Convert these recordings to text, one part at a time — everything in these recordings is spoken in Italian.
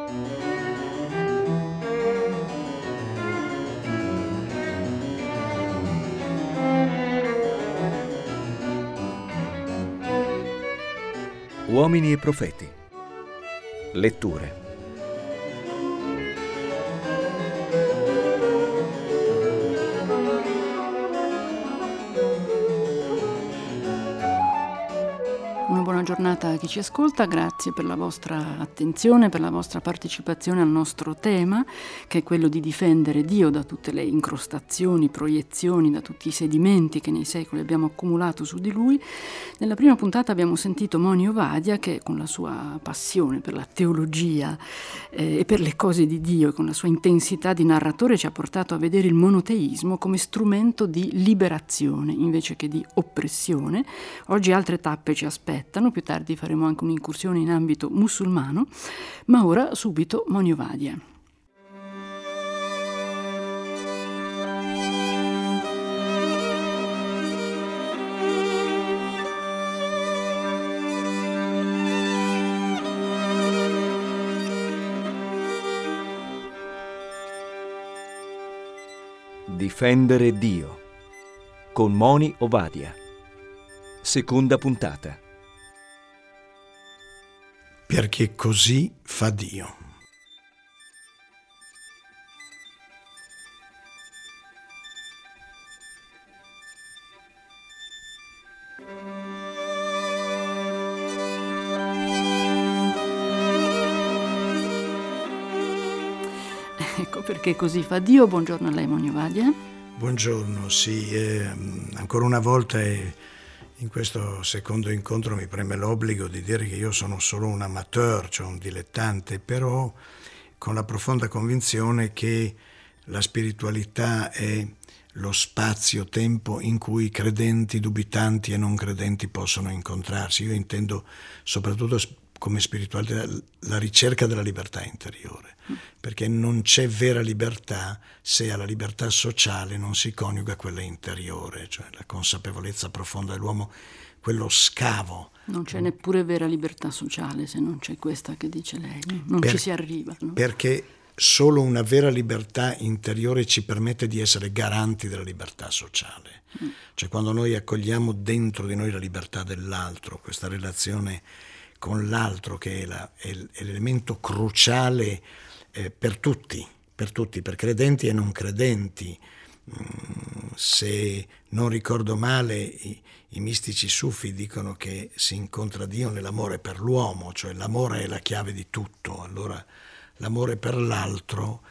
Uomini e profeti. Letture. Una buona giornata a chi ci ascolta, grazie per la vostra attenzione, per la vostra partecipazione al nostro tema, che è quello di difendere Dio da tutte le incrostazioni, proiezioni, da tutti i sedimenti che nei secoli abbiamo accumulato su di Lui. Nella prima puntata abbiamo sentito Moni Ovadia, che con la sua passione per la teologia e per le cose di Dio e con la sua intensità di narratore ci ha portato a vedere il monoteismo come strumento di liberazione invece che di oppressione. Oggi altre tappe ci aspettano. Più tardi faremo anche un'incursione in ambito musulmano, ma ora subito Moni Ovadia. Difendere Dio con Moni Ovadia. Seconda puntata. Perché così fa Dio. Ecco perché così fa Dio. Buongiorno a lei, Moni Ovadia. Buongiorno, sì, ancora una volta in questo secondo incontro mi preme l'obbligo di dire che io sono solo un amateur, cioè un dilettante, però con la profonda convinzione che la spiritualità è lo spazio-tempo in cui credenti, dubitanti e non credenti possono incontrarsi. Io intendo soprattutto come spiritualità la ricerca della libertà interiore, perché non c'è vera libertà se alla libertà sociale non si coniuga quella interiore, cioè la consapevolezza profonda dell'uomo, quello scavo. Non c'è neppure vera libertà sociale se non c'è questa che dice lei, non ci si arriva. No? Perché solo una vera libertà interiore ci permette di essere garanti della libertà sociale. Cioè quando noi accogliamo dentro di noi la libertà dell'altro, questa relazione con l'altro che è l'elemento cruciale per tutti, per credenti e non credenti. Se non ricordo male, i mistici sufi dicono che si incontra Dio nell'amore per l'uomo, cioè l'amore è la chiave di tutto. Allora l'amore per l'altro,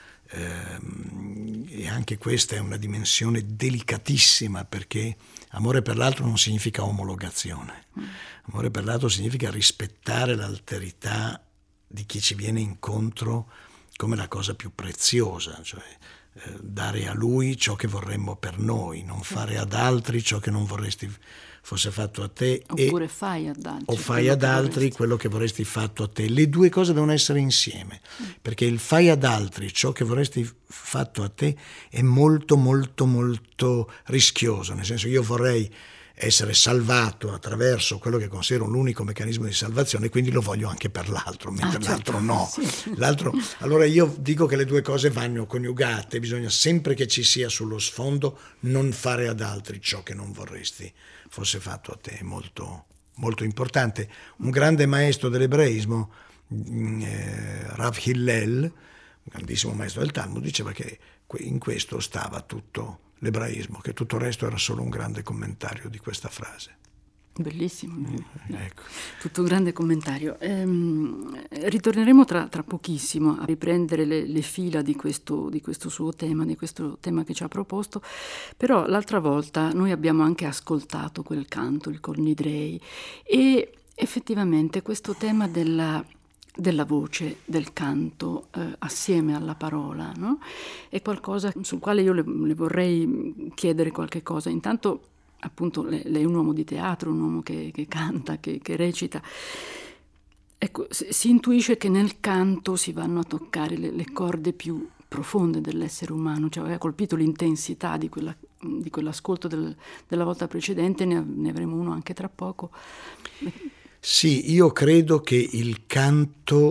e anche questa è una dimensione delicatissima, perché amore per l'altro non significa omologazione. Amore per l'altro significa rispettare l'alterità di chi ci viene incontro come la cosa più preziosa, cioè dare a lui ciò che vorremmo per noi, non fare ad altri ciò che non vorresti fosse fatto a te. Oppure fai ad altri. O fai ad altri quello che vorresti fatto a te. Le due cose devono essere insieme, perché il fai ad altri ciò che vorresti fatto a te è molto molto molto rischioso, nel senso io vorrei essere salvato attraverso quello che considero l'unico meccanismo di salvazione, quindi lo voglio anche per l'altro, mentre l'altro no. Sì. L'altro, allora io dico che le due cose vanno coniugate, bisogna sempre che ci sia sullo sfondo non fare ad altri ciò che non vorresti fosse fatto a te, è molto, molto importante. Un grande maestro dell'ebraismo, Rav Hillel, un grandissimo maestro del Talmud, diceva che in questo stava tutto l'ebraismo, che tutto il resto era solo un grande commentario di questa frase. Bellissimo, Ecco. tutto un grande commentario. Ritorneremo tra pochissimo a riprendere le fila di questo suo tema, di questo tema che ci ha proposto, però l'altra volta noi abbiamo anche ascoltato quel canto, il Kol Nidrei, e effettivamente questo tema della voce, del canto assieme alla parola, no? È qualcosa sul quale io le vorrei chiedere qualche cosa. Intanto, appunto, lei è un uomo di teatro, un uomo che canta, che recita. Ecco, si intuisce che nel canto si vanno a toccare le corde più profonde dell'essere umano. Cioè, aveva colpito l'intensità di quell'ascolto della volta precedente, ne avremo uno anche tra poco. Sì, io credo che il canto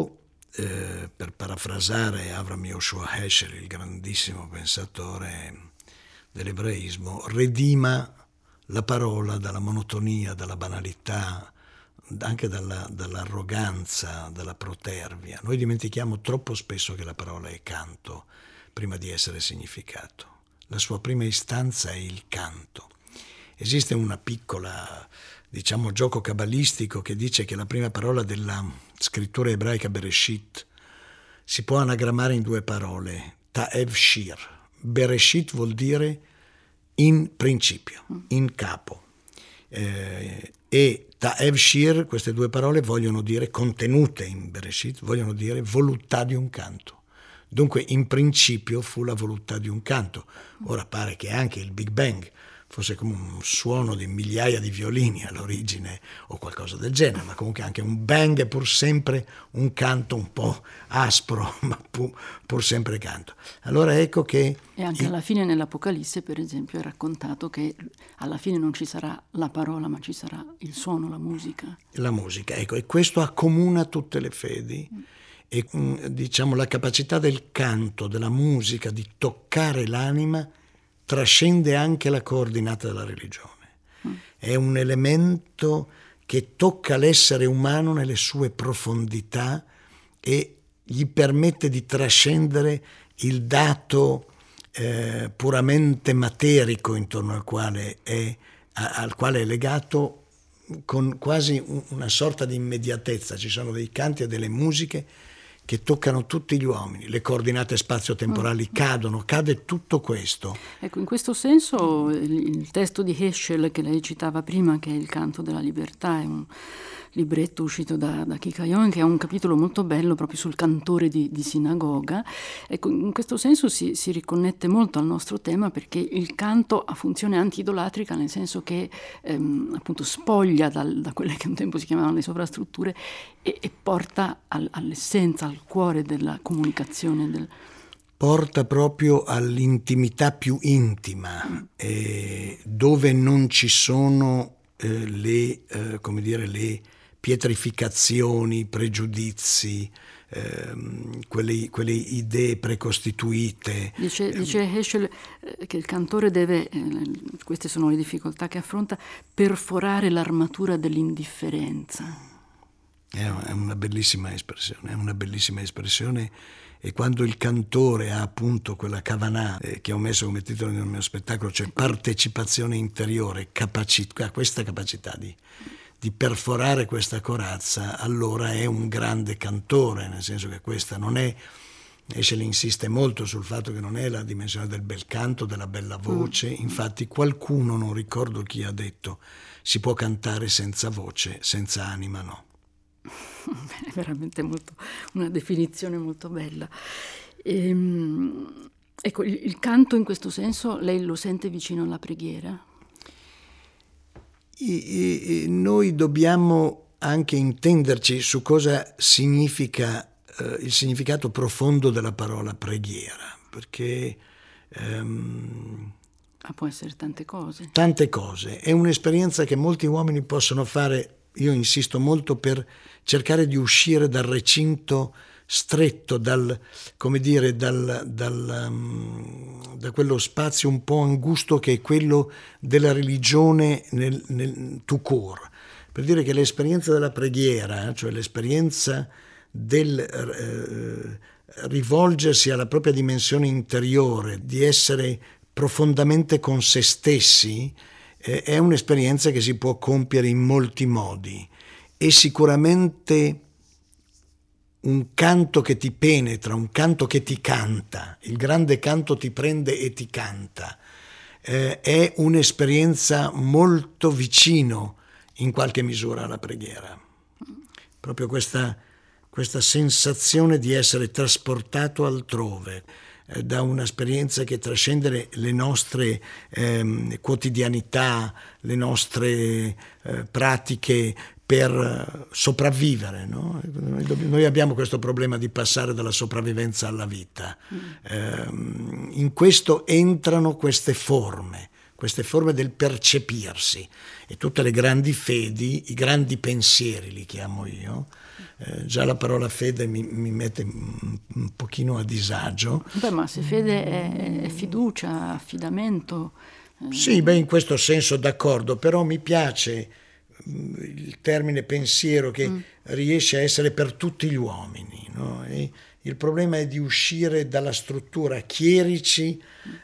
per parafrasare Avram Yoshua Heschel, il grandissimo pensatore dell'ebraismo, redima la parola dalla monotonia, dalla banalità, anche dall'arroganza, dalla protervia. Noi dimentichiamo troppo spesso che la parola è canto prima di essere significato. La sua prima istanza è il canto. Esiste una piccola, gioco cabalistico che dice che la prima parola della scrittura ebraica Bereshit si può anagrammare in 2 parole, Ta'ev Shir. Bereshit vuol dire in principio, in capo. E Ta'ev Shir, queste 2 parole vogliono dire, contenute in Bereshit, vogliono dire voluttà di un canto. Dunque in principio fu la voluttà di un canto. Ora pare che anche il Big Bang fosse come un suono di migliaia di violini all'origine o qualcosa del genere, ma comunque anche un bang è pur sempre un canto un po' aspro, ma pur sempre canto. Allora ecco che... E anche alla fine nell'Apocalisse, per esempio, è raccontato che alla fine non ci sarà la parola, ma ci sarà il suono, la musica. La musica, ecco, e questo accomuna tutte le fedi. E la capacità del canto, della musica, di toccare l'anima, trascende anche la coordinata della religione. È un elemento che tocca l'essere umano nelle sue profondità e gli permette di trascendere il dato puramente materico intorno al quale è legato con quasi una sorta di immediatezza. Ci sono dei canti e delle musiche che toccano tutti gli uomini, le coordinate spazio-temporali cade tutto questo. Ecco, in questo senso il testo di Heschel che lei citava prima, che è Il canto della libertà, è un libretto uscito da Kikayon, che ha un capitolo molto bello proprio sul cantore di sinagoga. Ecco, in questo senso si riconnette molto al nostro tema, perché il canto ha funzione anti-idolatrica, nel senso che appunto spoglia da quelle che un tempo si chiamavano le sovrastrutture e porta all'essenza, al cuore della comunicazione. Porta proprio all'intimità più intima, dove non ci sono le pietrificazioni, pregiudizi, quelle idee precostituite. Dice Heschel che il cantore deve, queste sono le difficoltà che affronta, perforare l'armatura dell'indifferenza. È una bellissima espressione, e quando il cantore ha appunto quella kavanah che ho messo come titolo nel mio spettacolo, cioè partecipazione interiore, questa capacità di perforare questa corazza, allora è un grande cantore, nel senso che questa non è, Heschel insiste molto sul fatto che non è la dimensione del bel canto, della bella voce. Infatti qualcuno, non ricordo chi, ha detto si può cantare senza voce, senza anima no. È veramente una definizione molto bella. Ecco, il canto in questo senso lei lo sente vicino alla preghiera? Noi dobbiamo anche intenderci su cosa significa il significato profondo della parola preghiera, perché può essere tante cose. Tante cose. È un'esperienza che molti uomini possono fare. Io insisto molto per cercare di uscire dal recinto stretto, da quello spazio un po' angusto che è quello della religione nel tout court. Per dire che l'esperienza della preghiera, cioè l'esperienza del rivolgersi alla propria dimensione interiore, di essere profondamente con se stessi, è un'esperienza che si può compiere in molti modi. E sicuramente un canto che ti penetra, un canto che ti canta, il grande canto ti prende e ti canta, è un'esperienza molto vicino in qualche misura alla preghiera. Proprio questa sensazione di essere trasportato altrove, da un'esperienza che trascende le nostre quotidianità, le nostre pratiche per sopravvivere, no? Noi abbiamo questo problema di passare dalla sopravvivenza alla vita. In questo entrano queste forme del percepirsi, e tutte le grandi fedi, i grandi pensieri li chiamo io, Già la parola fede mi mette un pochino a disagio. Beh, ma se fede è fiducia, affidamento. Sì, in questo senso d'accordo, però mi piace il termine pensiero che riesce a essere per tutti gli uomini, no? E il problema è di uscire dalla struttura chierici,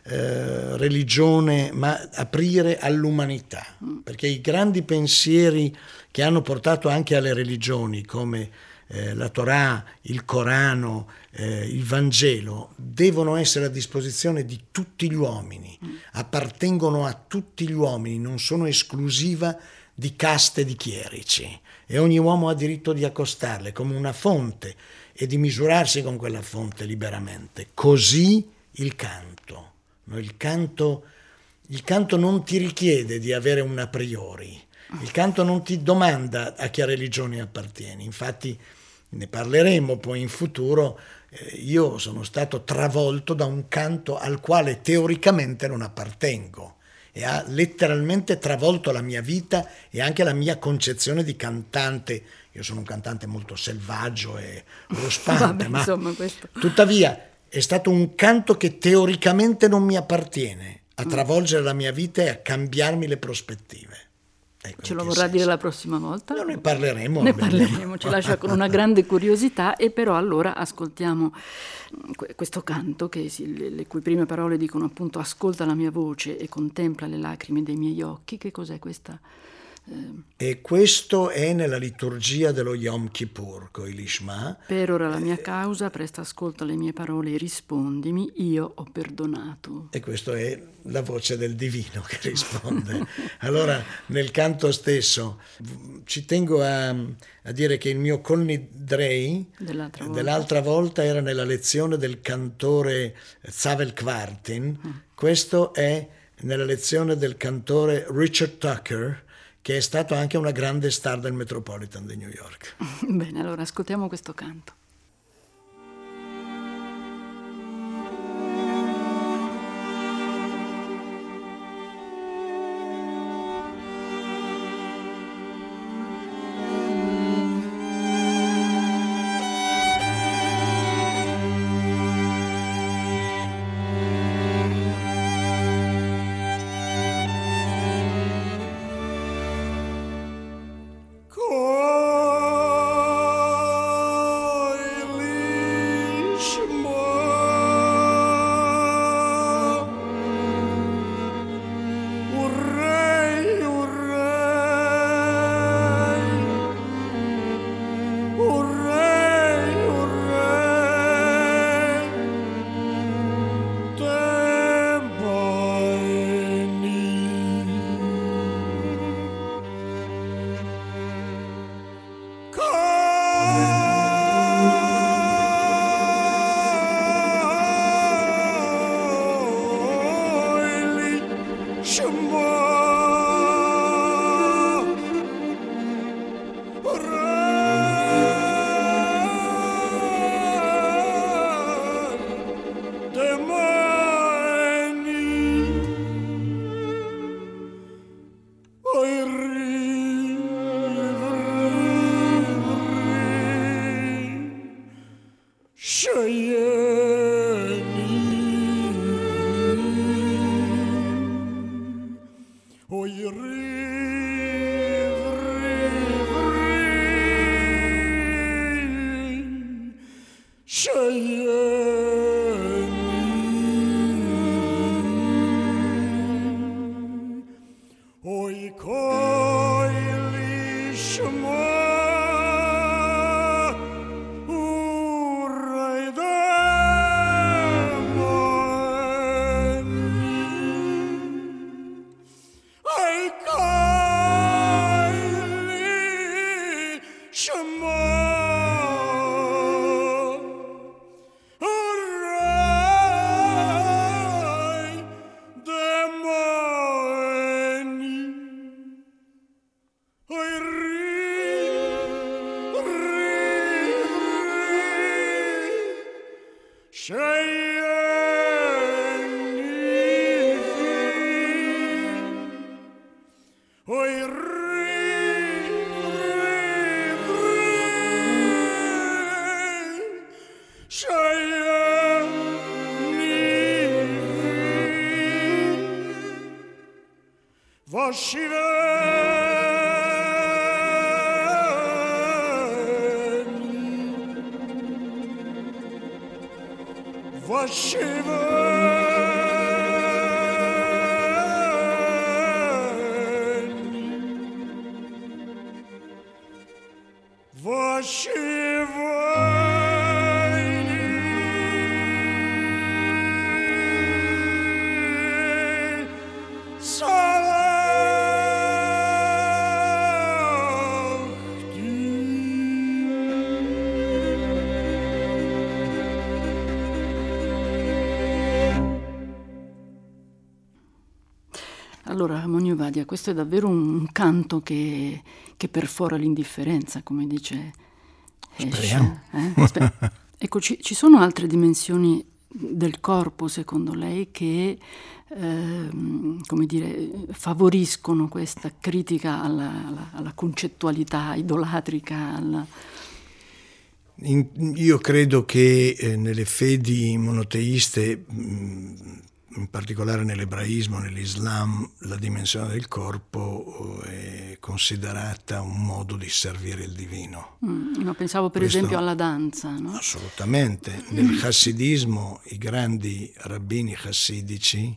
religione, ma aprire all'umanità, perché i grandi pensieri che hanno portato anche alle religioni, come la Torah, il Corano, il Vangelo, devono essere a disposizione di tutti gli uomini, appartengono a tutti gli uomini, non sono esclusiva di caste di chierici, e ogni uomo ha diritto di accostarle come una fonte e di misurarsi con quella fonte liberamente. Così il canto. No? Il canto non ti richiede di avere un a priori, il canto non ti domanda a che religione appartieni, infatti ne parleremo poi in futuro. Io sono stato travolto da un canto al quale teoricamente non appartengo e ha letteralmente travolto la mia vita e anche la mia concezione di cantante. Io sono un cantante molto selvaggio e ruspante, ma insomma, questo. Tuttavia è stato un canto che teoricamente non mi appartiene a travolgere la mia vita e a cambiarmi le prospettive. Ecco, Ce lo vorrà dire la prossima volta? No, ne parleremo. Ne parleremo, ci lascia con una grande curiosità, e però allora ascoltiamo questo canto le cui prime parole dicono appunto: ascolta la mia voce e contempla le lacrime dei miei occhi. Che cos'è questa? E questo è nella liturgia dello Yom Kippur, con il Lishma. Per ora la mia causa, presta ascolto alle mie parole e rispondimi, io ho perdonato. E questo è la voce del divino che risponde. Allora, nel canto stesso, ci tengo a dire che il mio Kol Nidrei dell'altra volta era nella lezione del cantore Zavel Kvartin. Questo è nella lezione del cantore Richard Tucker, che è stato anche una grande star del Metropolitan di New York. Bene, allora ascoltiamo questo canto. Allora, Moni Ovadia, questo è davvero un canto che perfora l'indifferenza, come dice Speriamo. Ecco, ci sono altre dimensioni del corpo, secondo lei, che come dire, favoriscono questa critica alla concettualità idolatrica? Io credo che nelle fedi monoteiste, in particolare nell'ebraismo, nell'Islam, la dimensione del corpo è considerata un modo di servire il divino. No, pensavo per esempio alla danza, no? Assolutamente. Nel chassidismo i grandi rabbini chassidici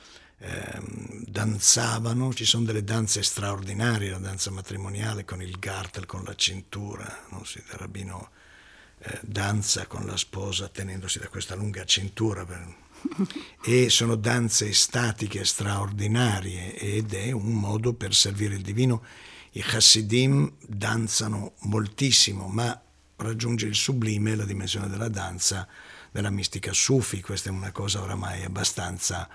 danzavano, ci sono delle danze straordinarie, la danza matrimoniale con il gartel, con la cintura, no? Il rabbino danza con la sposa tenendosi da questa lunga cintura e sono danze estatiche straordinarie ed è un modo per servire il divino. I Hasidim danzano moltissimo, ma raggiunge il sublime la dimensione della danza della mistica Sufi. Questa è una cosa oramai abbastanza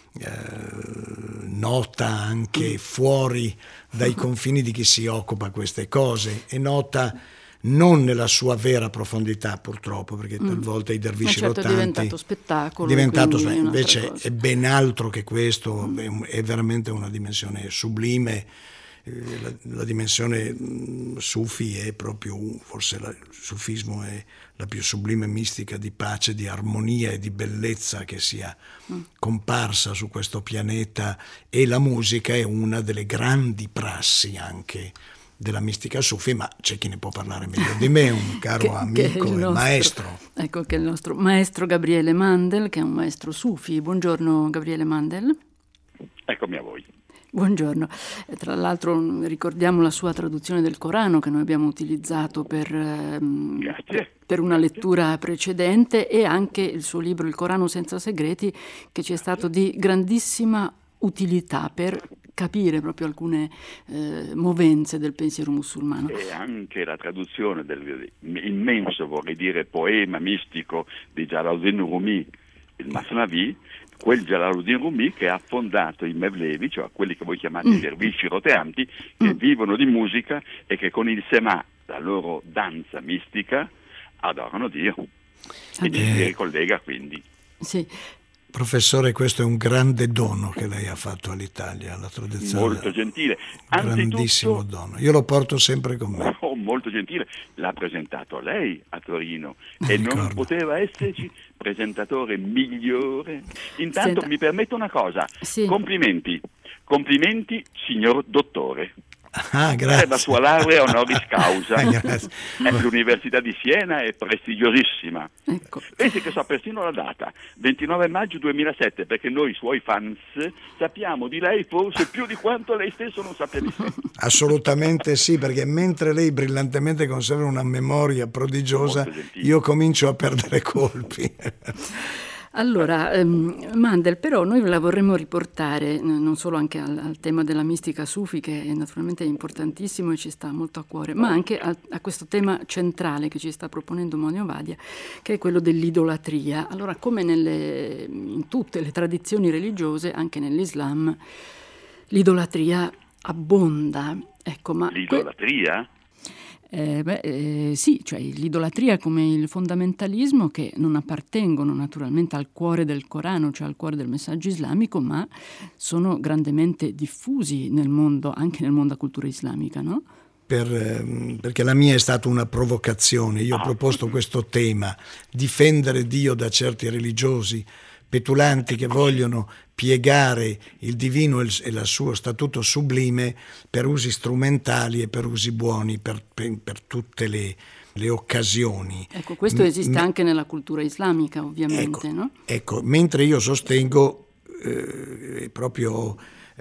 nota anche fuori dai confini di chi si occupa queste cose, è nota non nella sua vera profondità, purtroppo, perché talvolta i dervisci certo, rottanti è diventato spettacolo, invece è ben altro che questo, è veramente una dimensione sublime. La dimensione sufi è proprio, forse il sufismo è la più sublime mistica di pace, di armonia e di bellezza che sia comparsa su questo pianeta, e la musica è una delle grandi prassi anche della mistica sufi, ma c'è chi ne può parlare meglio di me, un caro amico e maestro. Ecco, che è il nostro maestro Gabriele Mandel, che è un maestro sufi. Buongiorno Gabriele Mandel. Eccomi a voi. Buongiorno. Tra l'altro ricordiamo la sua traduzione del Corano che noi abbiamo utilizzato per una lettura precedente, e anche il suo libro Il Corano senza segreti, che ci è stato di grandissima utilità per capire proprio alcune movenze del pensiero musulmano. E anche la traduzione dell'immenso, vorrei dire, poema mistico di Jalaluddin Rumi, il Masnavi, quel Jalaluddin Rumi che ha fondato i Mevlevi, cioè quelli che voi chiamate i dervisci roteanti, che vivono di musica e che con il Semà, la loro danza mistica, adorano Dio. E ci si ricollega quindi. Sì. Professore, questo è un grande dono che lei ha fatto all'Italia, la tradizione. Molto gentile. Grandissimo dono. Io lo porto sempre con me. Oh, molto gentile. L'ha presentato lei a Torino e non poteva esserci presentatore migliore. Intanto Senta. mi permetto una cosa. Sì. Complimenti, signor dottore. Ah, grazie. Per la sua laurea honoris causa. Grazie. L'Università di Siena è prestigiosissima. Ecco. Pensi che so persino la data, 29 maggio 2007, perché noi suoi fans sappiamo di lei forse più di quanto lei stesso non sappia di sé. Assolutamente sì, perché mentre lei brillantemente conserva una memoria prodigiosa, io comincio a perdere colpi. Allora, Mandel, però noi la vorremmo riportare non solo anche al tema della mistica sufi, che è naturalmente importantissimo e ci sta molto a cuore, ma anche a questo tema centrale che ci sta proponendo Moni Ovadia, che è quello dell'idolatria. Allora, come in tutte le tradizioni religiose, anche nell'Islam, l'idolatria abbonda. Ecco, ma l'idolatria? Sì, cioè l'idolatria come il fondamentalismo, che non appartengono naturalmente al cuore del Corano, cioè al cuore del messaggio islamico, ma sono grandemente diffusi nel mondo, anche nel mondo della cultura islamica, no? perché la mia è stata una provocazione. Io ho proposto questo tema, difendere Dio da certi religiosi petulanti che vogliono piegare il divino e il suo statuto sublime per usi strumentali e per usi buoni, per tutte le occasioni. Ecco, questo esiste anche nella cultura islamica, ovviamente, no? Ecco, mentre io sostengo proprio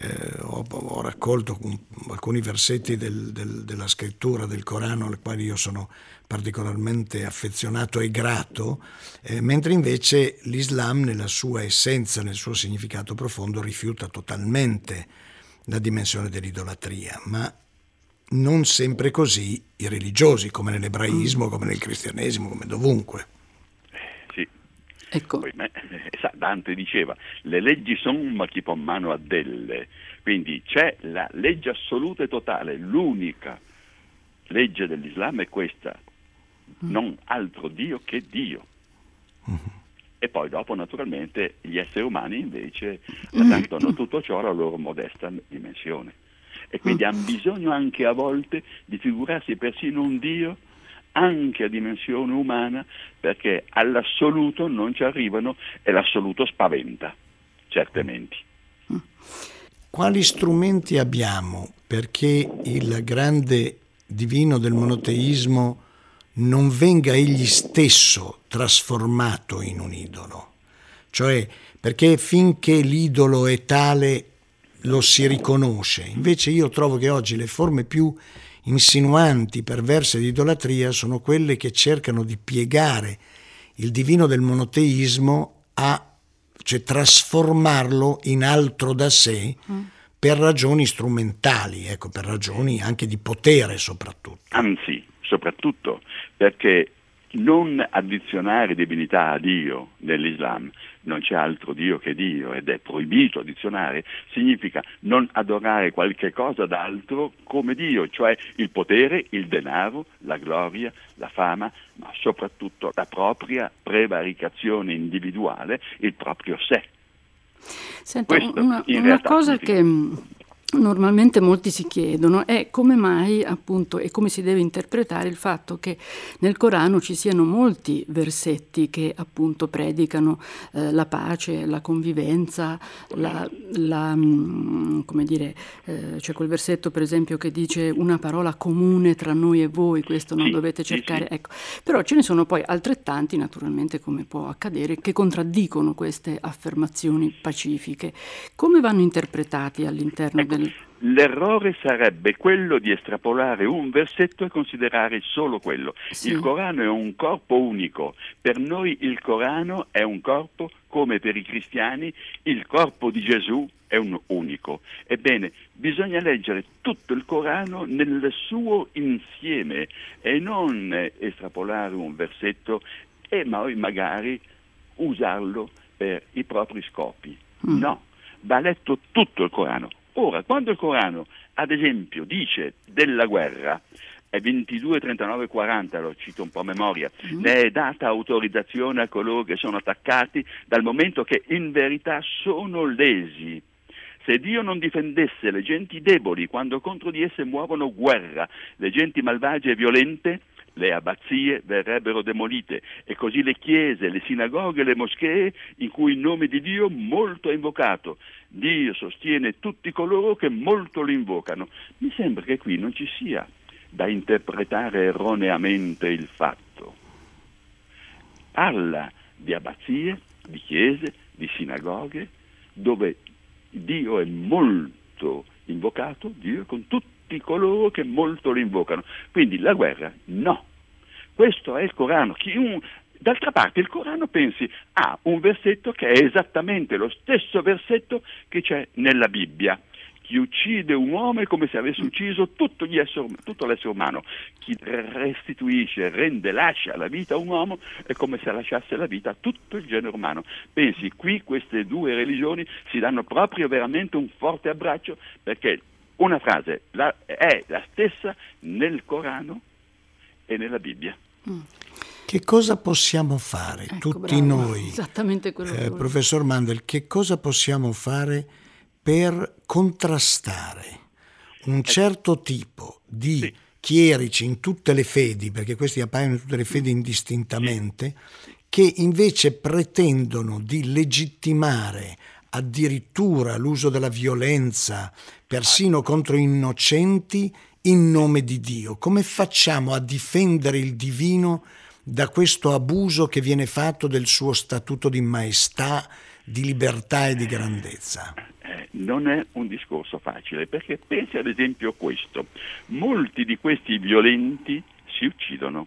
ho raccolto alcuni versetti della scrittura del Corano, alle quali io sono particolarmente affezionato e grato, mentre invece l'Islam nella sua essenza, nel suo significato profondo, rifiuta totalmente la dimensione dell'idolatria, ma non sempre così i religiosi, come nell'ebraismo, come nel cristianesimo, come dovunque. Sì. Ecco. Poi, Dante diceva, le leggi sono ma chi pone mano a delle, quindi c'è la legge assoluta e totale, l'unica legge dell'Islam è questa, non altro Dio che Dio. E poi dopo naturalmente gli esseri umani invece adattano tutto ciò alla loro modesta dimensione. E quindi hanno bisogno anche a volte di figurarsi persino un Dio anche a dimensione umana, perché all'assoluto non ci arrivano e l'assoluto spaventa certe menti. Quali strumenti abbiamo perché il grande divino del monoteismo non venga egli stesso trasformato in un idolo? Cioè, perché finché l'idolo è tale lo si riconosce. Invece io trovo che oggi le forme più insinuanti, perverse di idolatria sono quelle che cercano di piegare il divino del monoteismo cioè trasformarlo in altro da sé per ragioni strumentali, ecco, per ragioni anche di potere soprattutto. Anzi, soprattutto perché non addizionare divinità a Dio nell'Islam, non c'è altro Dio che Dio ed è proibito addizionare, significa non adorare qualche cosa d'altro come Dio, cioè il potere, il denaro, la gloria, la fama, ma soprattutto la propria prevaricazione individuale, il proprio sé. Senta, una cosa che normalmente molti si chiedono è come mai, appunto, e come si deve interpretare il fatto che nel Corano ci siano molti versetti che appunto predicano la pace, la convivenza, come dire, c'è quel versetto per esempio che dice una parola comune tra noi e voi, questo non dovete cercare, ecco. Però ce ne sono poi altrettanti, naturalmente, come può accadere, che contraddicono queste affermazioni pacifiche. Come vanno interpretati all'interno del... L'errore sarebbe quello di estrapolare un versetto e considerare solo quello. Sì. Il Corano è un corpo unico. Per noi il Corano è un corpo come per i cristiani il corpo di Gesù è un unico. Ebbene, bisogna leggere tutto il Corano nel suo insieme e non estrapolare un versetto e magari usarlo per i propri scopi. No, va letto tutto il Corano. Ora, quando il Corano, ad esempio, dice della guerra, è 22, 39, 40, lo cito un po' a memoria, ne è data autorizzazione a coloro che sono attaccati dal momento che in verità sono lesi. Se Dio non difendesse le genti deboli quando contro di esse muovono guerra, le genti malvagie e violente, le abbazie verrebbero demolite e così le chiese, le sinagoghe e le moschee in cui il nome di Dio molto è invocato. Dio sostiene tutti coloro che molto lo invocano. Mi sembra che qui non ci sia da interpretare erroneamente il fatto. Parla di abbazie, di chiese, di sinagoghe, dove Dio è molto invocato, Dio è con tutti coloro che molto lo invocano. Quindi la guerra no. Questo è il Corano. D'altra parte il Corano, pensi, ha un versetto che è esattamente lo stesso versetto che c'è nella Bibbia. Chi uccide un uomo è come se avesse ucciso tutto l'essere umano. Chi restituisce, lascia la vita a un uomo è come se lasciasse la vita a tutto il genere umano. Pensi, qui queste due religioni si danno proprio veramente un forte abbraccio, perché una frase è la stessa nel Corano e nella Bibbia. Che cosa possiamo fare, tutti noi, esattamente quello professor Mandel, che cosa possiamo fare per contrastare un certo tipo di chierici in tutte le fedi, perché questi appaiono in tutte le fedi indistintamente, che invece pretendono di legittimare addirittura l'uso della violenza, persino contro innocenti, in nome di Dio. Come facciamo a difendere il divino da questo abuso che viene fatto del suo statuto di maestà, di libertà e di grandezza? Non è un discorso facile, perché pensi ad esempio questo: molti di questi violenti si uccidono,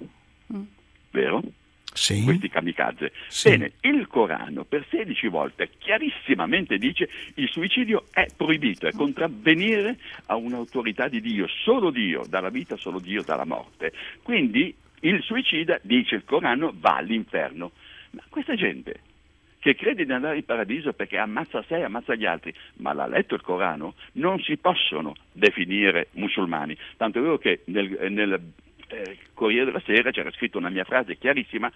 vero? Sì. Questi kamikaze. Sì. Bene, il Corano per 16 volte chiarissimamente dice il suicidio è proibito, è contravvenire a un'autorità di Dio. Solo Dio dà la vita, solo Dio dà la morte. Quindi il suicida, dice il Corano, va all'inferno. Ma questa gente che crede di andare in paradiso perché ammazza sé e ammazza gli altri, ma l'ha letto il Corano, non si possono definire musulmani. Tanto è vero che nel Corriere della Sera c'era scritto una mia frase chiarissima: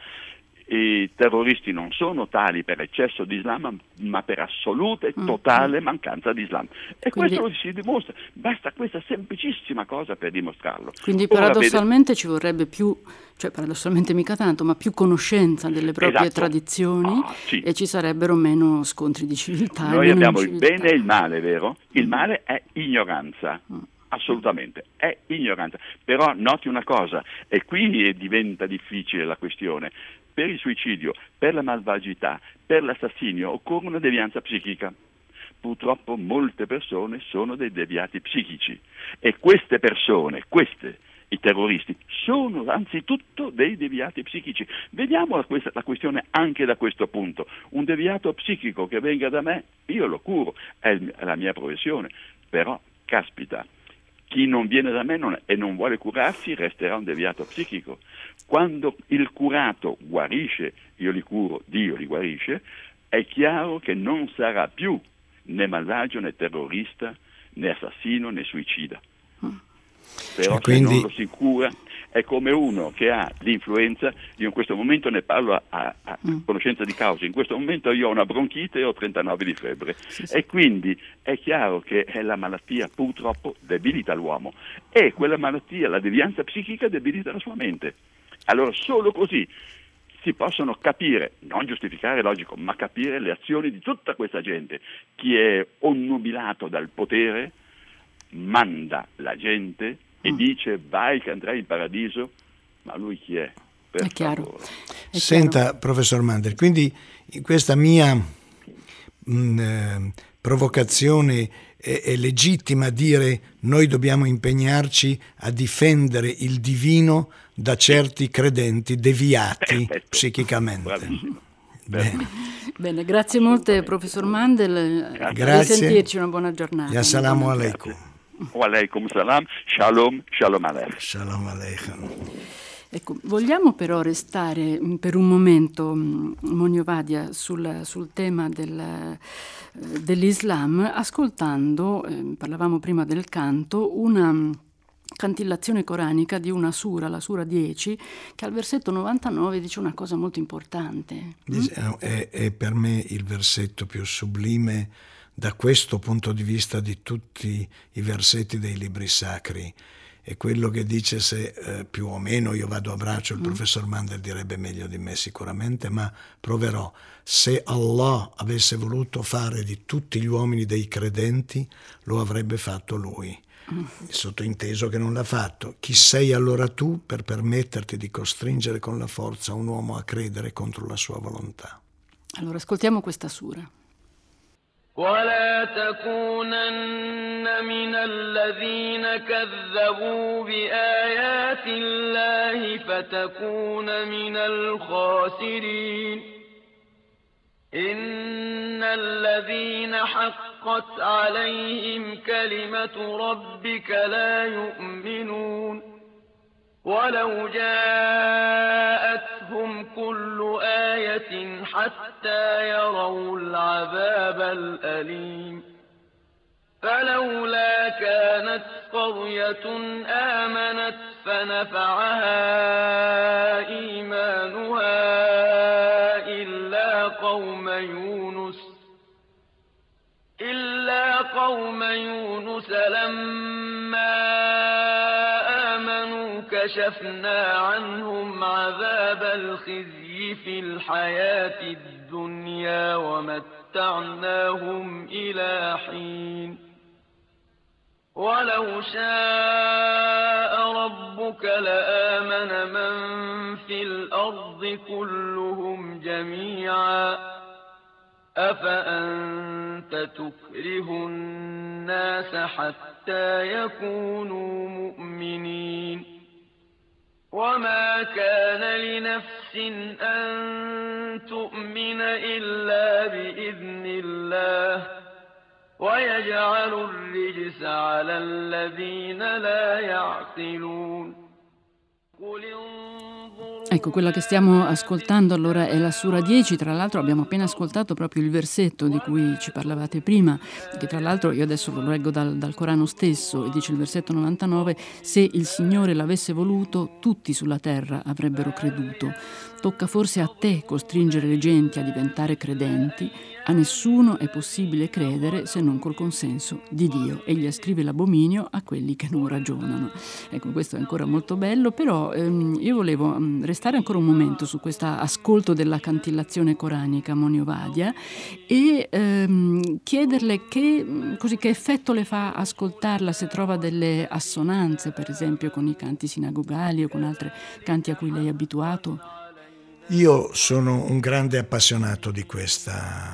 i terroristi non sono tali per eccesso di Islam, ma per assoluta e totale mancanza di Islam. E Quindi, questo lo si dimostra, basta questa semplicissima cosa per dimostrarlo. Quindi paradossalmente ci vorrebbe più, cioè paradossalmente mica tanto, ma più conoscenza delle proprie tradizioni, sì. E ci sarebbero meno scontri di civiltà. Noi abbiamo il inciviltà. bene e il male, vero? Il male è ignoranza. Assolutamente, è ignoranza. Però noti una cosa, e qui diventa difficile la questione: per il suicidio, per la malvagità, per l'assassinio occorre una devianza psichica. Purtroppo molte persone sono dei deviati psichici, e queste persone, i terroristi, sono anzitutto dei deviati psichici. Vediamo la questione anche da questo punto. Un deviato psichico che venga da me, io lo curo, è la mia professione, però caspita, chi non viene da me e non vuole curarsi resterà un deviato psichico. Quando il curato guarisce, io li curo, Dio li guarisce, è chiaro che non sarà più né malvagio, né terrorista, né assassino, né suicida. Però se non lo si cura è come uno che ha l'influenza. Io in questo momento ne parlo a conoscenza di causa. In questo momento io ho una bronchite e ho 39 di febbre, e quindi è chiaro che la malattia purtroppo debilita l'uomo, e quella malattia, la devianza psichica, debilita la sua mente. Allora solo così si possono capire, non giustificare, logico, ma capire le azioni di tutta questa gente. Chi è onnubilato dal potere manda la gente e dice vai che andrai in paradiso, ma lui chi è? Per È chiaro. favore. Senta, professor Mandel, quindi in questa mia provocazione è legittima dire noi dobbiamo impegnarci a difendere il divino da certi credenti deviati psichicamente. Bravissimo. Bene, grazie molte professor Mandel. Grazie. A risentirci, una buona giornata. Ya salamu alaikum. Wa alaikum salam, shalom, shalom aleichem. Shalom aleichem. Ecco, vogliamo però restare per un momento, Moni Ovadia, sul tema dell'Islam, ascoltando, parlavamo prima del canto, una cantillazione coranica di una sura, la sura 10, che al versetto 99 dice una cosa molto importante. È per me il versetto più sublime da questo punto di vista di tutti i versetti dei libri sacri. È quello che dice, se più o meno io vado a braccio, il professor Mandel direbbe meglio di me sicuramente, ma proverò. Se Allah avesse voluto fare di tutti gli uomini dei credenti, lo avrebbe fatto lui. Sottointeso che non l'ha fatto. Chi sei allora tu per permetterti di costringere con la forza un uomo a credere contro la sua volontà? Allora, ascoltiamo questa sura. ولا تكونن من الذين كذبوا بآيات الله فتكون من الخاسرين إن الذين حقت عليهم كلمة ربك لا يؤمنون ولو جاءتهم كل آية حتى يروا العذاب الأليم فلولا كانت قرية آمنت فنفعها إيمانها إلا قوم يونس لما آمنوا كشفنا عنهم عذاب الخزي في الحياة الدنيا ومتعناهم إلى حين ولو شاء ربك لآمن من في الأرض كلهم جميعا أفأنت تكره الناس حتى يكونوا مؤمنين وما كان لنفس أن تؤمن إلا بإذن الله ويجعل الرجس على الذين لا يعقلون قل Ecco, quella che stiamo ascoltando allora è la Sura 10, tra l'altro abbiamo appena ascoltato proprio il versetto di cui ci parlavate prima, che tra l'altro io adesso lo leggo dal Corano stesso, e dice il versetto 99: se il Signore l'avesse voluto, tutti sulla terra avrebbero creduto. Tocca forse a te costringere le genti a diventare credenti. A nessuno è possibile credere se non col consenso di Dio. Egli ascrive l'abominio a quelli che non ragionano. Ecco, questo è ancora molto bello, però io volevo restare ancora un momento su questo ascolto della cantillazione coranica Moni Ovadia e chiederle che effetto le fa ascoltarla, se trova delle assonanze, per esempio con i canti sinagogali o con altri canti a cui lei è abituato. Io sono un grande appassionato di questa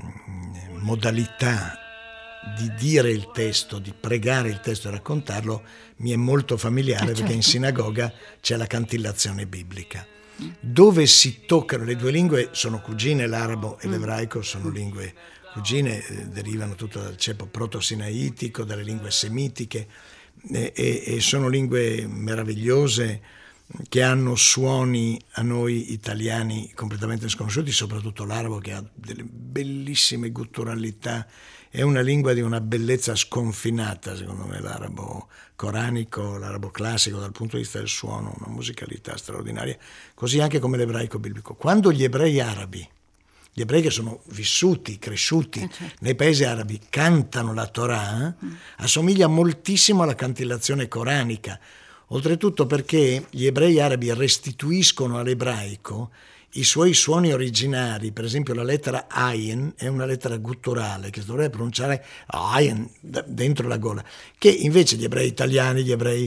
modalità di dire il testo, di pregare il testo e raccontarlo. Mi è molto familiare perché certo. In sinagoga c'è la cantillazione biblica, dove si toccano le due lingue, sono cugine, l'arabo e l'ebraico sono lingue cugine, derivano tutto dal ceppo proto-sinaitico, dalle lingue semitiche e sono lingue meravigliose che hanno suoni a noi italiani completamente sconosciuti, soprattutto l'arabo, che ha delle bellissime gutturalità. È una lingua di una bellezza sconfinata, secondo me, l'arabo coranico, l'arabo classico dal punto di vista del suono, una musicalità straordinaria, così anche come l'ebraico biblico. Quando gli ebrei arabi, gli ebrei che sono vissuti, cresciuti nei paesi arabi, cantano la Torah, assomiglia moltissimo alla cantillazione coranica. Oltretutto perché gli ebrei arabi restituiscono all'ebraico i suoi suoni originari. Per esempio la lettera Ayin è una lettera gutturale che si dovrebbe pronunciare Ayin dentro la gola, che invece gli ebrei italiani, gli ebrei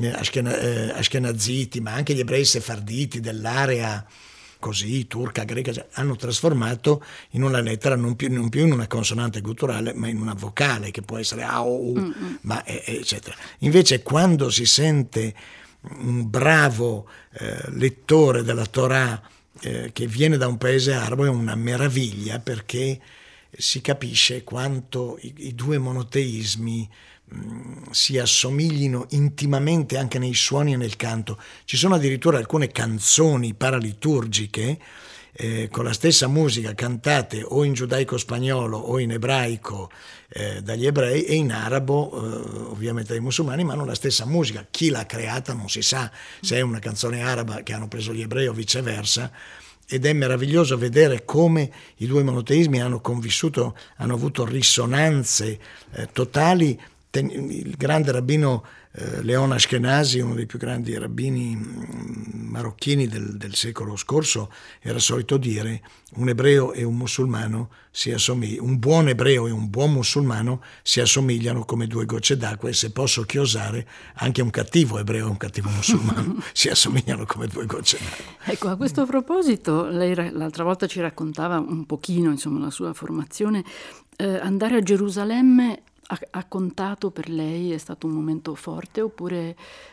ashkenaziti, ma anche gli ebrei sefarditi dell'area così turca, greca, hanno trasformato in una lettera non più in una consonante gutturale, ma in una vocale che può essere a o u, ma eccetera. Invece quando si sente un bravo lettore della Torah che viene da un paese arabo è una meraviglia, perché si capisce quanto i due monoteismi si assomiglino intimamente anche nei suoni e nel canto. Ci sono addirittura alcune canzoni paraliturgiche con la stessa musica cantate o in giudaico-spagnolo o in ebraico dagli ebrei e in arabo ovviamente dai musulmani, ma hanno la stessa musica. Chi l'ha creata non si sa, se è una canzone araba che hanno preso gli ebrei o viceversa, ed è meraviglioso vedere come i due monoteismi hanno convissuto, hanno avuto risonanze totali. Il grande rabbino Leon Ashkenazi, uno dei più grandi rabbini marocchini del secolo scorso, era solito dire: un ebreo e un musulmano un buon ebreo e un buon musulmano si assomigliano come due gocce d'acqua, e se posso chiosare, anche un cattivo ebreo e un cattivo musulmano si assomigliano come due gocce d'acqua. Ecco, a questo proposito, lei l'altra volta ci raccontava un pochino, insomma, la sua formazione. Andare a Gerusalemme ha contato per lei? È stato un momento forte oppure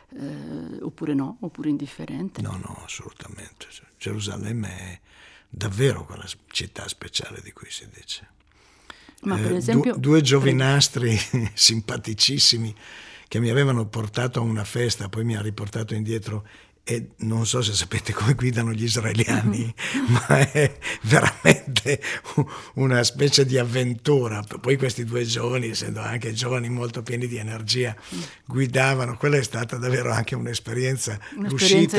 no, oppure indifferente? No, assolutamente. Gerusalemme è davvero quella città speciale di cui si dice. Ma per esempio due giovinastri simpaticissimi che mi avevano portato a una festa, poi mi ha riportato indietro, e non so se sapete come guidano gli israeliani, ma è veramente una specie di avventura. Poi questi due giovani, essendo anche giovani molto pieni di energia, guidavano. Quella è stata davvero anche un'esperienza estrema.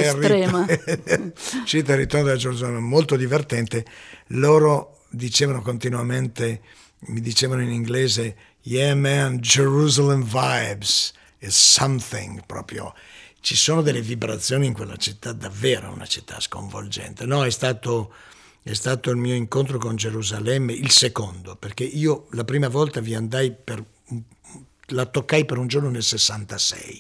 Uscita e ritorno da Gerusalemme, molto divertente. Loro dicevano continuamente, mi dicevano in inglese: "Yeah man, Jerusalem vibes is something", proprio ci sono delle vibrazioni in quella città, davvero una città sconvolgente. No, è stato il mio incontro con Gerusalemme, il secondo, perché io la prima volta vi andai la toccai per un giorno nel 66.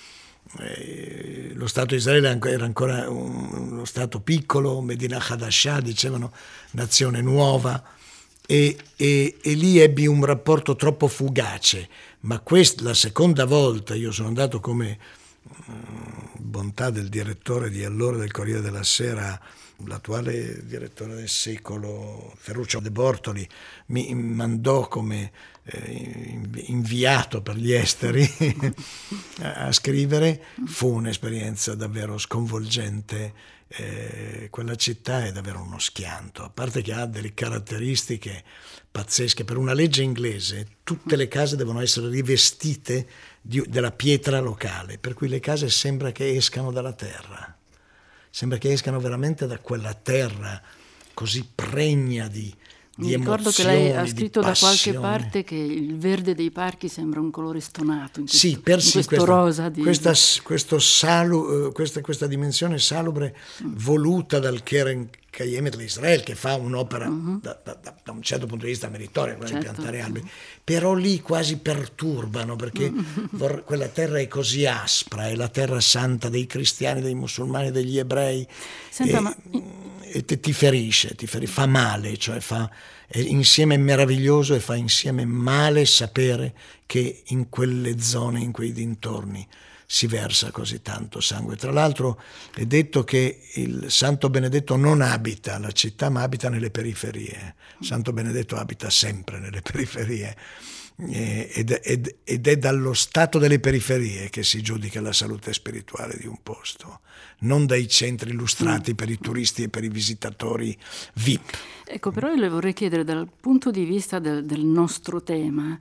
Lo Stato di Israele era ancora uno Stato piccolo, Medina Hadashah, dicevano nazione nuova, e lì ebbi un rapporto troppo fugace, ma la seconda volta io sono andato come bontà del direttore di allora del Corriere della Sera, l'attuale direttore del Secolo, Ferruccio De Bortoli, mi mandò come inviato per gli esteri a scrivere. Fu un'esperienza davvero sconvolgente. Quella città è davvero uno schianto, a parte che ha delle caratteristiche pazzesche. Per una legge inglese tutte le case devono essere rivestite della pietra locale, per cui le case sembra che escano dalla terra, sembra che escano veramente da quella terra così pregna di Mi ricordo che lei ha scritto da qualche parte che il verde dei parchi sembra un colore stonato in questo rosa di... Questa dimensione salubre voluta dal Keren Kayemet l'Israele, che fa un'opera da un certo punto di vista meritoria, quella di piantare alberi, però lì quasi perturbano, perché quella terra è così aspra, è la terra santa dei cristiani, dei musulmani, degli ebrei. Senta, e ti ferisce, fa male, cioè è insieme meraviglioso e fa insieme male sapere che in quelle zone, in quei dintorni, si versa così tanto sangue. Tra l'altro è detto che il Santo Benedetto non abita la città, ma abita nelle periferie. Santo Benedetto abita sempre nelle periferie. Ed è dallo stato delle periferie che si giudica la salute spirituale di un posto, non dai centri illustrati per i turisti e per i visitatori VIP. Ecco, però io le vorrei chiedere, dal punto di vista del nostro tema,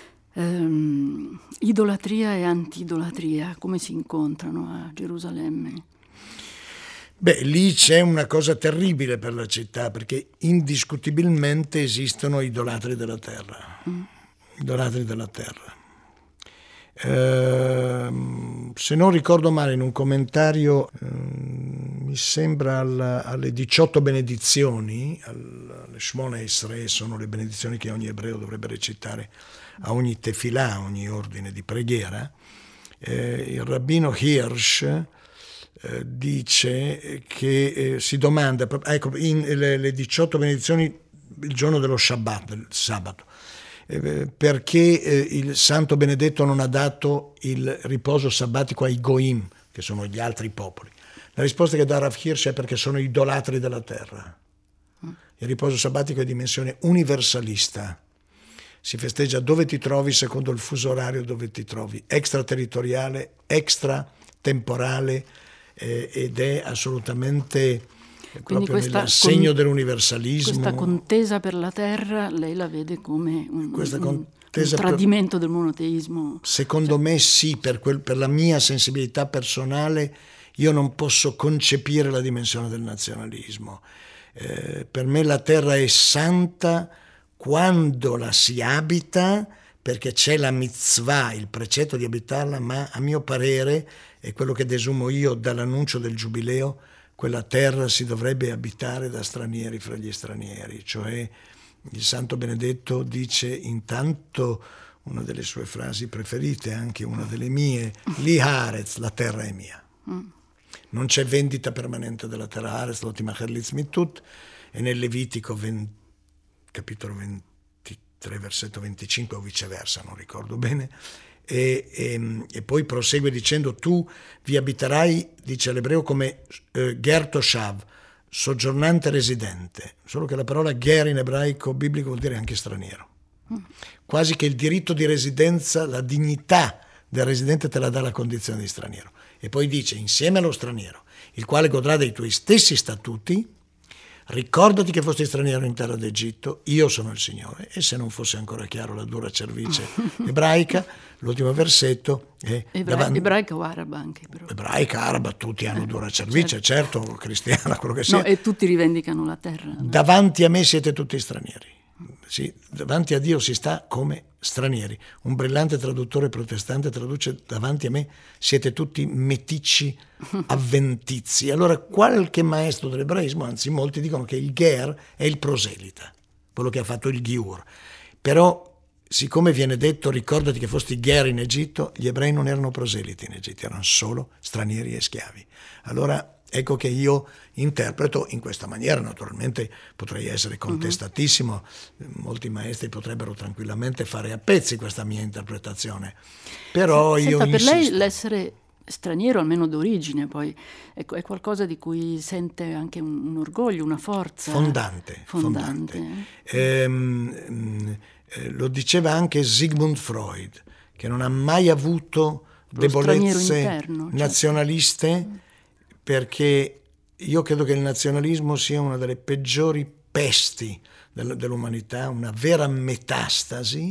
idolatria e anti-idolatria come si incontrano a Gerusalemme? Beh, lì c'è una cosa terribile per la città, perché indiscutibilmente esistono idolatri della terra. Idolatri della terra. Se non ricordo male, in un commentario, mi sembra alle 18 benedizioni, alle Shmona Esrei, sono le benedizioni che ogni ebreo dovrebbe recitare a ogni tefilà, a ogni ordine di preghiera. Il rabbino Hirsch dice che si domanda, ecco, le 18 benedizioni il giorno dello Shabbat, del sabato, perché il Santo Benedetto non ha dato il riposo sabbatico ai Goim, che sono gli altri popoli. La risposta che dà Rav Hirsch è perché sono idolatri della terra. Il riposo sabbatico è dimensione universalista. Si festeggia dove ti trovi, secondo il fuso orario dove ti trovi, extraterritoriale, extratemporale, ed è assolutamente... Quindi proprio nel segno dell'universalismo. Questa contesa per la terra lei la vede come un tradimento del monoteismo? Secondo me sì, per la mia sensibilità personale io non posso concepire la dimensione del nazionalismo. Per me la terra è santa quando la si abita, perché c'è la mitzvah, il precetto di abitarla, ma a mio parere, è quello che desumo io dall'annuncio del Giubileo, quella terra si dovrebbe abitare da stranieri fra gli stranieri, cioè il Santo Benedetto dice intanto, una delle sue frasi preferite, anche una delle mie, Li Haaretz, la terra è mia. Non c'è vendita permanente della terra, Haaretz lo timacher litzmitut, e nel Levitico capitolo 23, versetto 25 o viceversa, non ricordo bene, e poi prosegue dicendo tu vi abiterai, dice l'ebreo, come ger toshav, soggiornante residente, solo che la parola ger in ebraico biblico vuol dire anche straniero, quasi che il diritto di residenza, la dignità del residente te la dà la condizione di straniero. E poi dice insieme allo straniero, il quale godrà dei tuoi stessi statuti, ricordati che fosti straniero in terra d'Egitto, io sono il Signore. E se non fosse ancora chiaro la dura cervice ebraica, l'ultimo versetto è ebraica o araba anche, però. Ebraica, araba, tutti hanno dura cervice, certo, cristiana, quello che sia. No, e tutti rivendicano la terra. Davanti a me siete tutti stranieri. sì, davanti a Dio si sta come stranieri. Un brillante traduttore protestante traduce: davanti a me siete tutti meticci avventizi. Allora qualche maestro dell'ebraismo, anzi molti, dicono che il ger è il proselita, quello che ha fatto il giur. Però siccome viene detto ricordati che fosti ger in Egitto, gli ebrei non erano proseliti in Egitto, erano solo stranieri e schiavi. Allora ecco che io interpreto in questa maniera. Naturalmente potrei essere contestatissimo, molti maestri potrebbero tranquillamente fare a pezzi questa mia interpretazione, però Senta, io per insisto. lei l'essere straniero, almeno d'origine, poi ecco, è qualcosa di cui sente anche un orgoglio, una forza Fondante. Lo diceva anche Sigmund Freud, che non ha mai avuto debolezze interno, nazionaliste, certo. Perché io credo che il nazionalismo sia una delle peggiori pesti dell'umanità, una vera metastasi,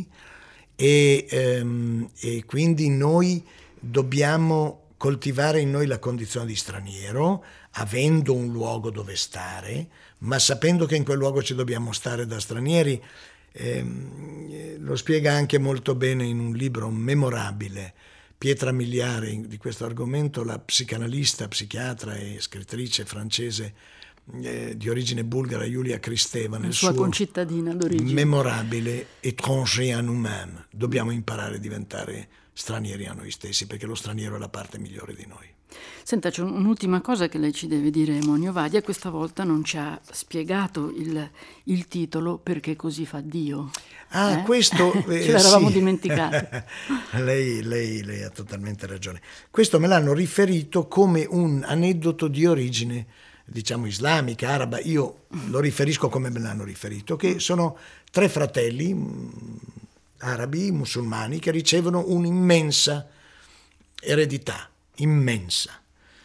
e quindi noi dobbiamo coltivare in noi la condizione di straniero, avendo un luogo dove stare, ma sapendo che in quel luogo ci dobbiamo stare da stranieri. Lo spiega anche molto bene in un libro memorabile Pietra Miliare di questo argomento, la psicanalista, psichiatra e scrittrice francese di origine bulgara Julia Kristeva, nel sua suo concittadina d'origine memorabile Étranger à nous-mêmes. Dobbiamo imparare a diventare stranieri a noi stessi, perché lo straniero è la parte migliore di noi. Senta, c'è un'ultima cosa che lei ci deve dire, Monio Vadia. Questa volta non ci ha spiegato il titolo Perché così fa Dio. Questo ce l'eravamo dimenticati. lei ha totalmente ragione. Questo me l'hanno riferito come un aneddoto di origine, diciamo, islamica, araba. Io lo riferisco come me l'hanno riferito, che sono 3 fratelli arabi, musulmani, che ricevono un'immensa eredità, immensa,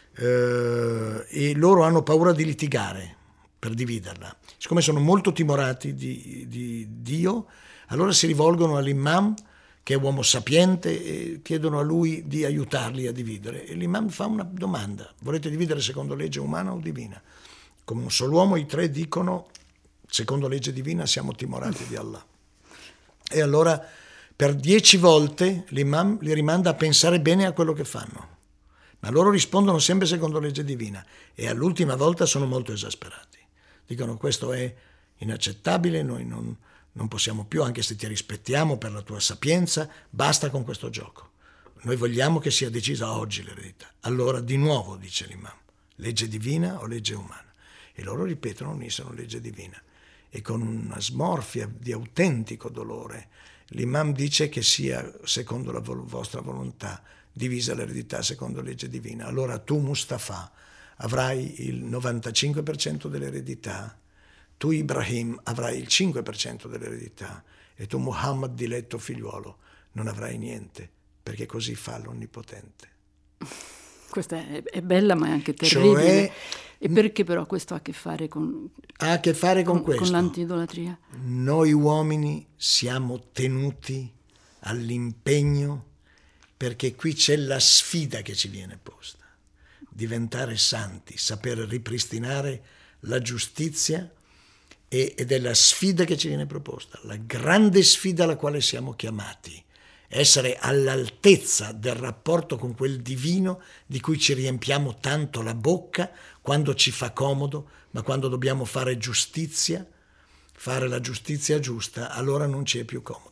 e loro hanno paura di litigare per dividerla. Siccome sono molto timorati di Dio, allora si rivolgono all'imam, che è uomo sapiente, e chiedono a lui di aiutarli a dividere. E l'imam fa una domanda: volete dividere secondo legge umana o divina? Come un solo uomo i 3 dicono: secondo legge divina siamo timorati di Allah. E allora per 10 volte l'imam li rimanda a pensare bene a quello che fanno, ma loro rispondono sempre secondo legge divina, e all'ultima volta sono molto esasperati. Dicono: questo è inaccettabile, noi non possiamo più, anche se ti rispettiamo per la tua sapienza, basta con questo gioco. Noi vogliamo che sia decisa oggi l'eredità. Allora di nuovo dice l'imam: legge divina o legge umana? E loro ripetono unissono legge divina. E con una smorfia di autentico dolore l'imam dice che sia secondo la vostra volontà divisa l'eredità secondo legge divina. Allora tu, Mustafa, avrai il 95% dell'eredità, tu, Ibrahim, avrai il 5% dell'eredità, e tu, Muhammad, diletto figliuolo, non avrai niente, perché così fa l'Onnipotente. Questa è bella, ma è anche terribile. E perché però questo ha a che fare con questo? Con l'antiidolatria? Noi uomini siamo tenuti all'impegno, perché qui c'è la sfida che ci viene posta: diventare santi, saper ripristinare la giustizia, ed è la sfida che ci viene proposta, la grande sfida alla quale siamo chiamati, essere all'altezza del rapporto con quel divino di cui ci riempiamo tanto la bocca quando ci fa comodo, ma quando dobbiamo fare giustizia, fare la giustizia giusta, allora non ci è più comodo.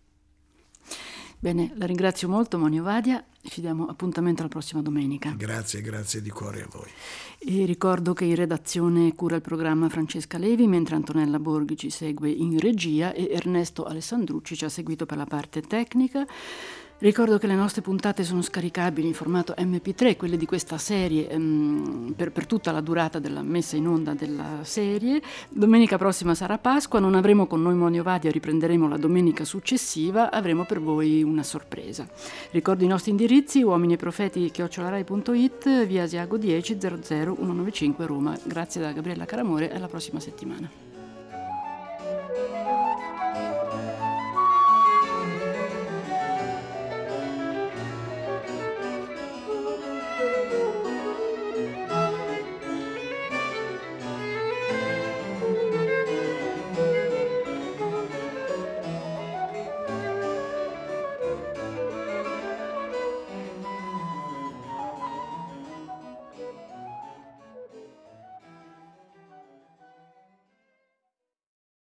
Bene, la ringrazio molto, Monio Vadia. Ci diamo appuntamento alla prossima domenica. Grazie di cuore a voi. E ricordo che in redazione cura il programma Francesca Levi, mentre Antonella Borghi ci segue in regia e Ernesto Alessandrucci ci ha seguito per la parte tecnica. Ricordo che le nostre puntate sono scaricabili in formato MP3, quelle di questa serie, per tutta la durata della messa in onda della serie. Domenica prossima sarà Pasqua, non avremo con noi Monio Vadia, riprenderemo la domenica successiva, avremo per voi una sorpresa. Ricordo i nostri indirizzi: uominiprofeti@rai.it, via Asiago 10 00195 Roma. Grazie da Gabriella Caramore, alla prossima settimana.